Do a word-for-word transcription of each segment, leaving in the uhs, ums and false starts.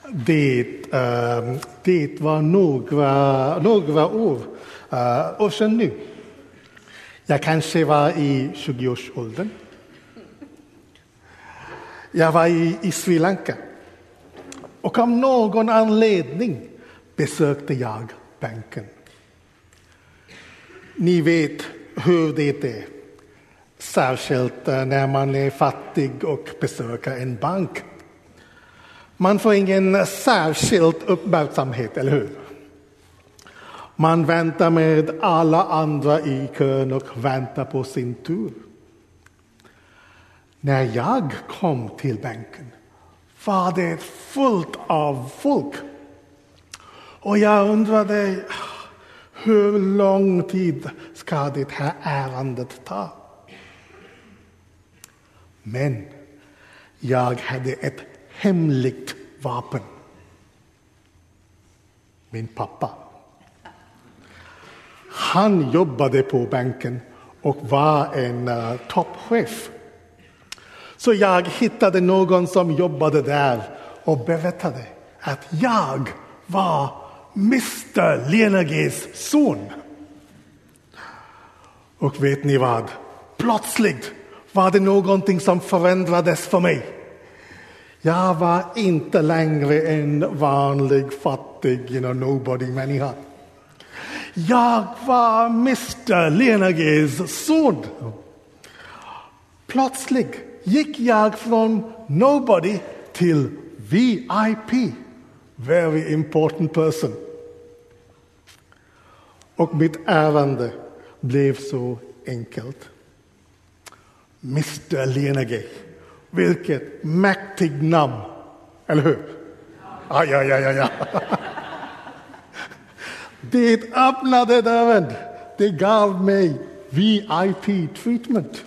Det, uh, det var några, några år, uh, år sedan nu. Jag kanske var i tjugoårsåldern. Jag var i, i Sri Lanka. Och av någon anledning besökte jag banken. Ni vet hur det är. Särskilt när man är fattig och besöker en bank. Man får ingen särskild uppmärksamhet, eller hur? Man väntar med alla andra i kön och väntar på sin tur. När jag kom till banken var det fullt av folk. Och jag undrade, hur lång tid ska det här ärendet ta? Men jag hade ett hemligt vapen. Min pappa. Han jobbade på banken och var en uh, toppchef. Så jag hittade någon som jobbade där och berättade att jag var mister Lenages son. Och vet ni vad? Plötsligt var det någonting som förändrades för mig. Jag var inte längre en vanlig, fattig, you know, nobody-människa. Jag var mister Lenages son. Plötsligt gick jag från nobody till V I P. Very important person. Och mitt ärende blev så enkelt. mister Lenage. Vilket mäktigt namn. Eller hur? Ja, ja, ja, ja, ja. Det öppnade dörren. Det gav mig V I P treatment.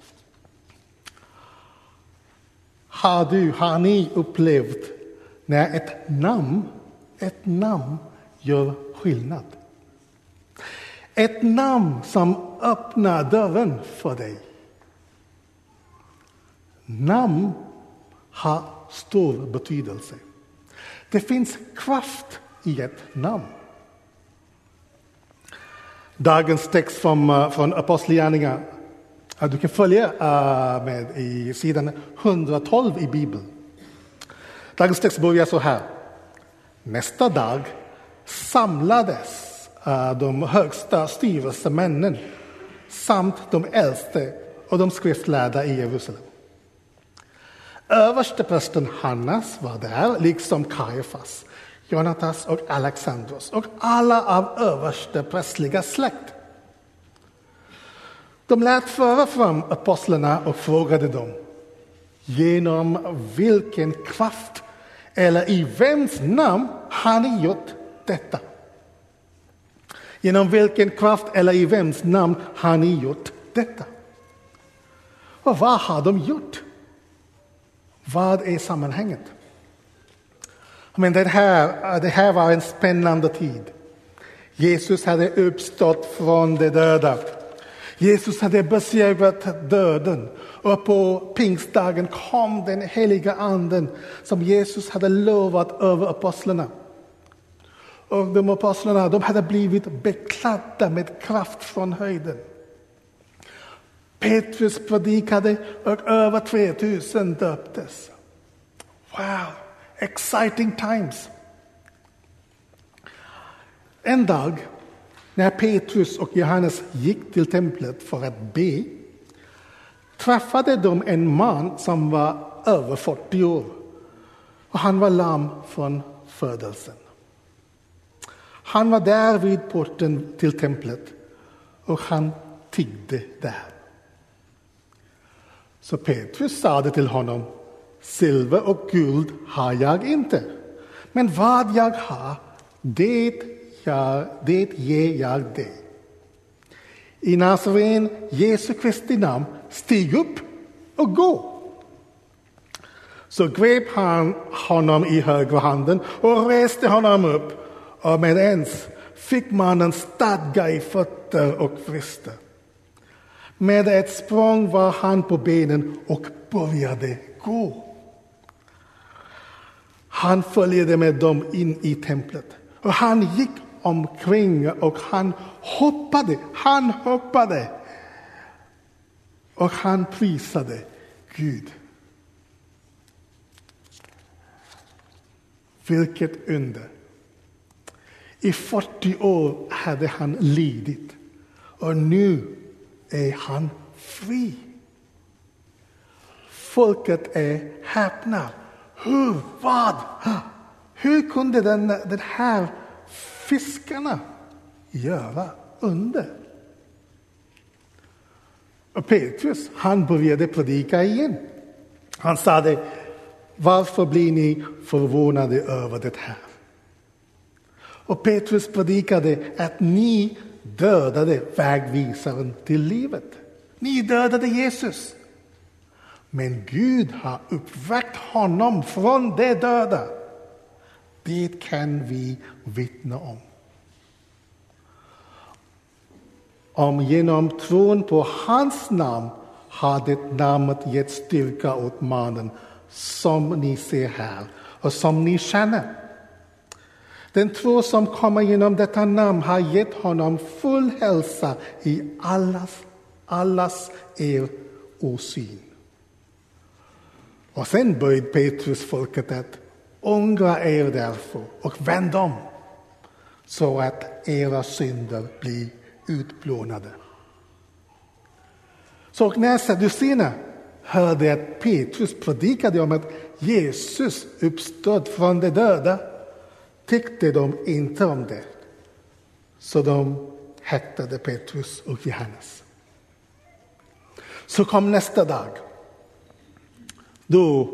Har du, har ni upplevt när ett namn, ett namn gör skillnad? Ett namn som öppnar dörren för dig. Namn har stor betydelse. Det finns kraft i ett namn. Dagens text från, från Apostlagärningarna. Du kan följa uh, med i sidan hundratolv i Bibeln. Dagens text börjar så här. Nästa dag samlades uh, de högsta styrelsemännen samt de äldste och de skriftlärda i Jerusalem. Översteprästen Hannas var där, liksom Kajafas, Jonatas och Alexandros och alla av översteprästliga släkt. De lät föra fram apostlarna och frågade dem, genom vilken kraft eller i vems namn har ni gjort detta? Genom vilken kraft eller i vems namn har ni gjort detta? Och vad har de gjort? Vad är sammanhanget? Men det här, det här var en spännande tid. Jesus hade uppstått från de döda. Jesus hade besegrat döden. Och på pingstdagen kom den heliga anden som Jesus hade lovat över apostlarna. Och de apostlarna, de hade blivit beklädda med kraft från höjden. Petrus predikade och över tre tusen döptes. Wow, exciting times. En dag när Petrus och Johannes gick till templet för att be träffade de en man som var över fyrtio år. Och han var lam från födelsen. Han var där vid porten till templet och han tiggde där. Så Petrus sade till honom, silver och guld har jag inte, men vad jag har, det, jag, det ger jag dig. I Nazaren Jesu Kristi namn, stig upp och gå. Så grep han honom i högra handen och reste honom upp, och med ens fick mannen stadga i fötter och vrister. Med ett språng var han på benen och började gå. Han följde med dem in i templet. Och han gick omkring och han hoppade. Han hoppade. Och han prisade Gud. Vilket under. I fyrtio år hade han lidit. Och nu är han fri. Folket är häpna. Hur? Vad? Hur kunde den, den här fiskarna göra under? Och Petrus, han började predika igen. Han sa det, varför blir ni förvånade över det här? Och Petrus predikade att ni dödade vägvisaren till livet. Ni dödade Jesus. Men Gud har uppväckt honom från de döda. Det kan vi vittna om. Om genom tron på hans namn har det namnet gett styrka åt mannen som ni ser här och som ni känner. Den tro som kommer genom detta namn har gett honom full hälsa i allas, allas er osyn. Och sen böjd Petrus folket att ångra er därför och vänd om så att era synder blir utplånade. Så när sadduceerna hörde att Petrus predikade om att Jesus uppstod från de döda tyckte de inte om det. Så de häktade Petrus och Johannes. Så kom nästa dag. Då,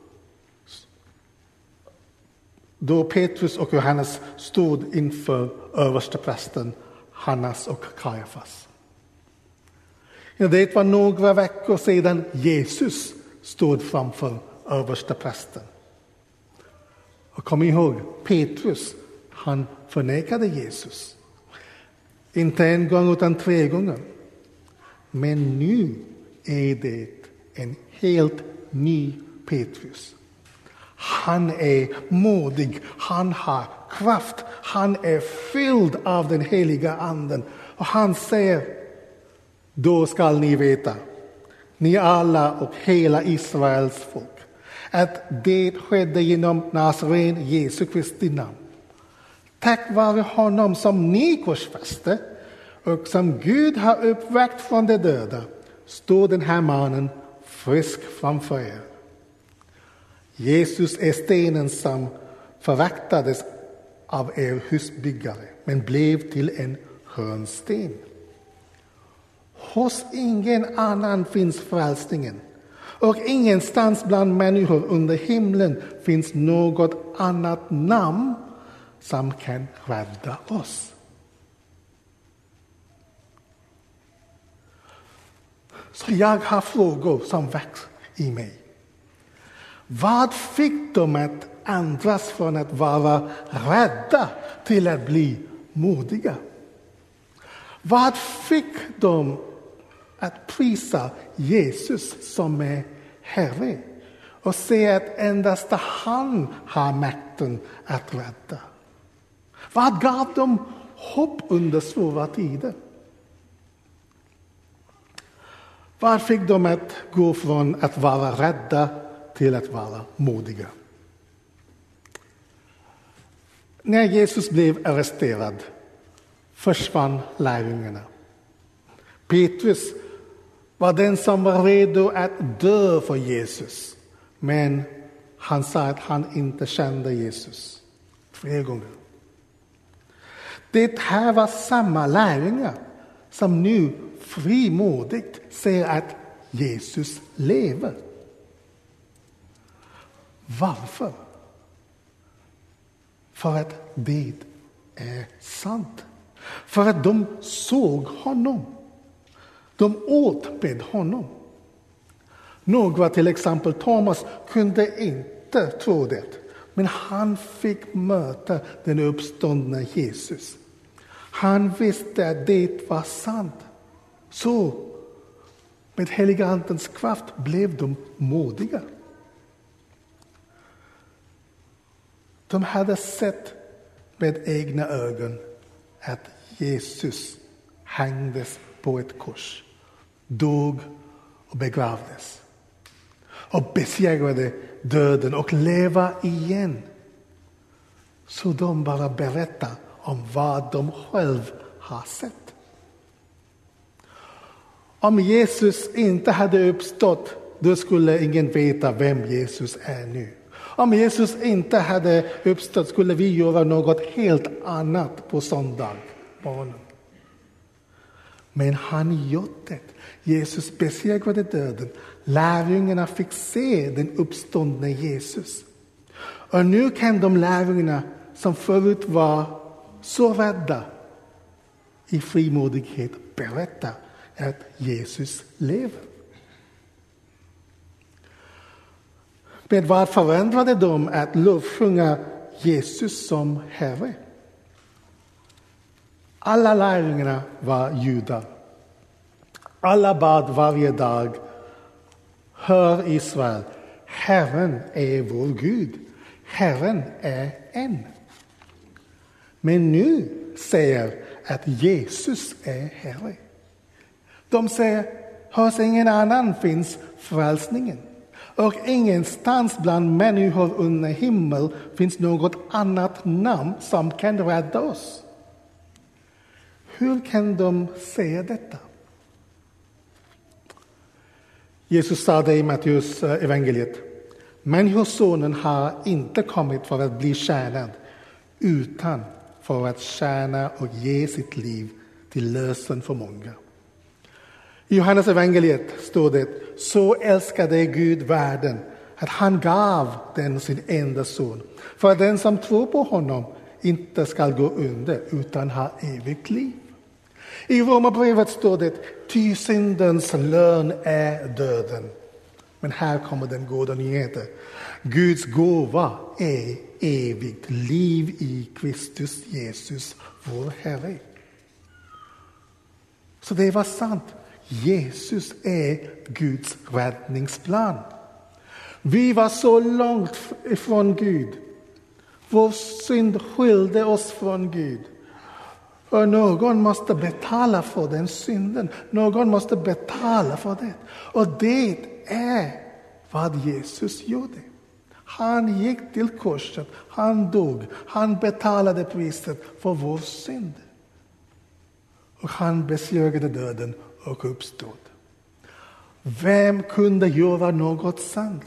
då Petrus och Johannes stod inför översteprästen Hannas och Kajafas. Ja, det var några veckor sedan Jesus stod framför översteprästen. Och kom ihåg, Petrus, han förnekade Jesus. Inte en gång utan tre gånger. Men nu är det en helt ny Petrus. Han är modig, han har kraft, han är fylld av den heliga anden. Och han säger, då skall ni veta, ni alla och hela Israels folk, att det skedde genom Nazaren Jesu Kristi namn. Tack vare honom som ni korsfäste och som Gud har uppväckt från de döda, står den här mannen frisk framför er. Jesus är stenen som föraktades av er husbyggare, men blev till en hörnsten. Hos ingen annan finns frälsningen, och ingenstans bland människor under himlen finns något annat namn som kan rädda oss. Så jag har frågor som väcks i mig. Vad fick dem att ändras från att vara rädda till att bli modiga? Vad fick dem att prisa Jesus som är Herre och se att endast han har makten att rädda? Vad gav dem hopp under svåra tider? Vad fick dem att gå från att vara rädda till att vara modiga? När Jesus blev arresterad försvann lärjungarna. Petrus var den som var redo att dö för Jesus. Men han sa att han inte kände Jesus. Flera gånger. Det här var samma lärjungar som nu frimodigt säger att Jesus lever. Varför? För att det är sant. För att de såg honom. De åt med honom. Några, till exempel Thomas, kunde inte tro det. Men han fick möta den uppståndne Jesus. Han visste att det var sant. Så med heliga andens kraft blev de modiga. De hade sett med egna ögon att Jesus hängdes på ett kors, dog och begravdes och besegrade döden och leva igen. Så de bara berättar om vad de själv har sett. Om Jesus inte hade uppstått, då skulle ingen veta vem Jesus är nu. Om Jesus inte hade uppstått skulle vi göra något helt annat på söndag morgon. Men han gjorde det. Jesus besegrade döden. Lärjungarna fick se den uppståndne Jesus. Och nu kan de lärjungarna som förut var så rädda i frimodighet berätta att Jesus lever. Men vad förändrade de att lovsjunga Jesus som Herre? Alla lärjungarna var judar. Alla bad varje dag: hör Israel, Herren är vår Gud. Herren är en. Men nu säger att Jesus är Herre. De säger: hos ingen annan finns frälsningen. Och ingenstans bland människor under himmel finns något annat namn som kan rädda oss. Hur kan de säga detta? Jesus sa det i Matteus evangeliet: människosonen har inte kommit för att bli tjänad, utan för att tjäna och ge sitt liv till lösen för många. I Johannes evangeliet står det: så älskade Gud världen att han gav den sin enda son, för att den som tror på honom inte ska gå under utan ha evigt liv. I Romarbrevet står det: ty syndens lön är döden. Men här kommer den goda nyheten: Guds gåva är evigt liv i Kristus Jesus, vår Herre. Så det var sant. Jesus är Guds räddningsplan. Vi var så långt ifrån Gud. Vår synd skilde oss från Gud. Och någon måste betala för den synden. Någon måste betala för det. Och det är vad Jesus gjorde. Han gick till korset. Han dog. Han betalade priset för vår synd. Och han besegrade döden och uppstod. Vem kunde göra något sånt?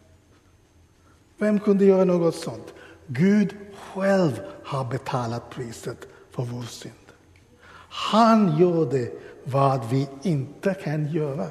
Vem kunde göra något sånt? Gud själv har betalat priset för vår synd. Han gjorde vad vi inte kan göra.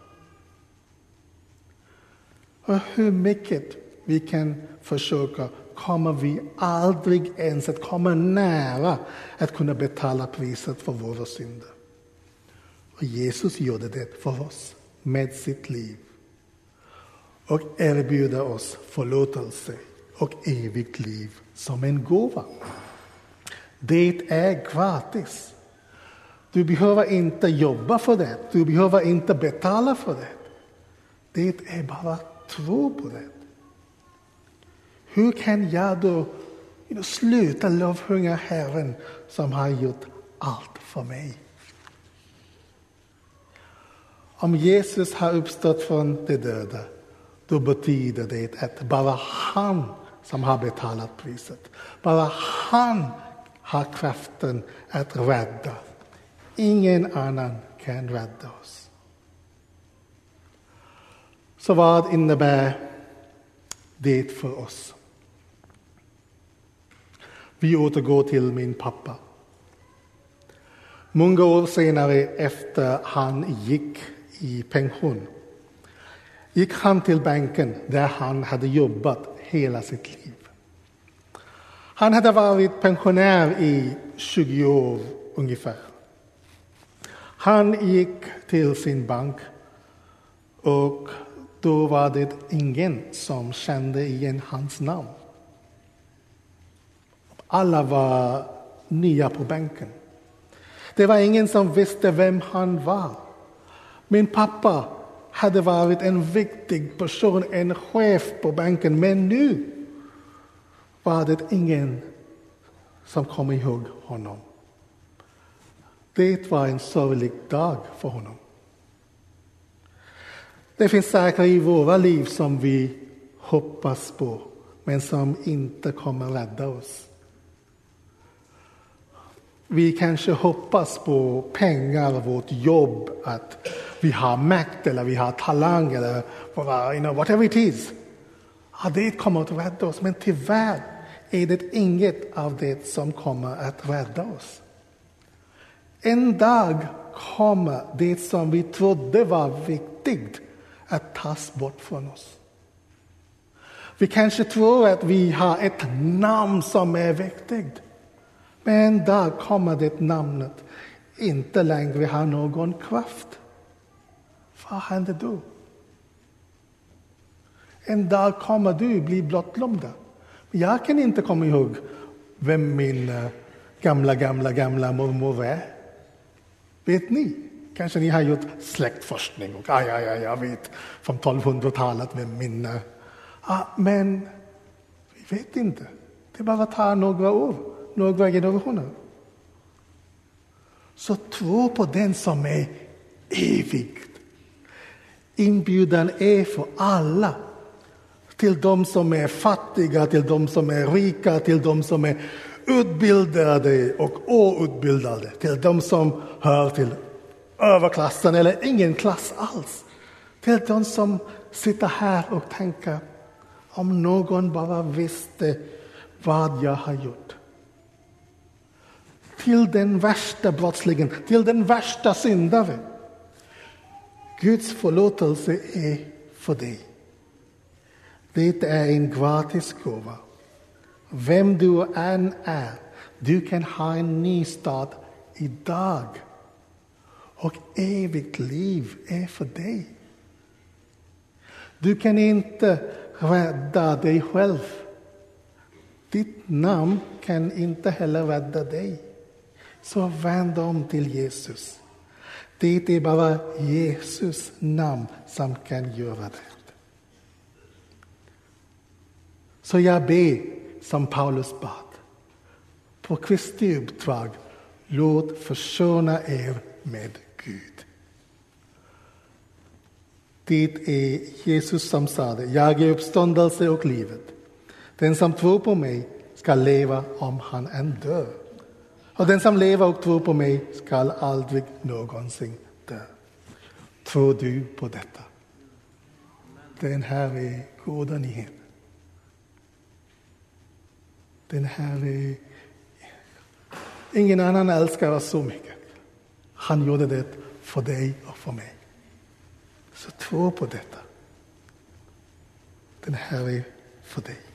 Och hur mycket vi kan försöka kommer vi aldrig ens att komma nära att kunna betala priset för våra synder. Och Jesus gjorde det för oss med sitt liv och erbjuder oss förlåtelse och evigt liv som en gåva. Det är gratis. Du behöver inte jobba för det. Du behöver inte betala för det. Det är bara tro på det. Hur kan jag då you know, sluta lovsjunga Herren som har gjort allt för mig? Om Jesus har uppstått från de döda, då betyder det att bara han som har betalat priset. Bara han har kraften att rädda. Ingen annan kan rädda oss. Så vad innebär det för oss? Vi återgår till min pappa. Många år senare, efter han gick i pension, gick han till banken där han hade jobbat hela sitt liv. Han hade varit pensionär i tjugo år ungefär. Han gick till sin bank och då var det ingen som kände igen hans namn. Alla var nya på banken. Det var ingen som visste vem han var. Min pappa hade varit en viktig person, en chef på banken. Men nu var det ingen som kom ihåg honom. Det var en sorglig dag för honom. Det finns saker i våra liv som vi hoppas på, men som inte kommer rädda oss. Vi kanske hoppas på pengar, vårt jobb, att vi har makt eller vi har talang eller you know, whatever it is. Ja, det kommer att rädda oss, men tyvärr är det inget av det som kommer att rädda oss. En dag kommer det som vi trodde var viktigt att tas bort från oss. Vi kanske tror att vi har ett namn som är viktigt. Men en dag kommer det namnet inte längre ha någon kraft. Vad händer då? En dag kommer du bli blottglömd. Jag kan inte komma ihåg vem min gamla, gamla, gamla mormor är. Vet ni? Kanske ni har gjort släktforskning och ja, ja, ja, jag vet från tolvhundratalet vem min... Ja, men vi vet inte. Det bara tar några år, några generationer. Så tro på den som är evig. Inbjudan är för alla. Till de som är fattiga, till de som är rika, till de som är utbildade och outbildade. Till de som hör till överklassen eller ingen klass alls. Till de som sitter här och tänker, om någon bara visste vad jag har gjort. Till den värsta brottslingen, till den värsta syndare. Guds förlåtelse är för dig. Det är en gratis gåva. Vem du än är, du kan ha en ny start idag. Och evigt liv är för dig. Du kan inte rädda dig själv. Ditt namn kan inte heller rädda dig. Så vänd om till Jesus. Det är bara Jesus namn som kan göra det. Så jag ber som Paulus bad. På Kristi uppdrag, låt försona er med Gud. Det är Jesus som sa det. Jag är uppståndelse och livet. Den som tror på mig ska leva om han än dör. Och den som lever och tror på mig ska aldrig någonsin dö. Tror du på detta? Den här är goda nyhet. Den här är... Ingen annan älskar oss så mycket. Han gjorde det för dig och för mig. Så tro på detta. Den här är för dig.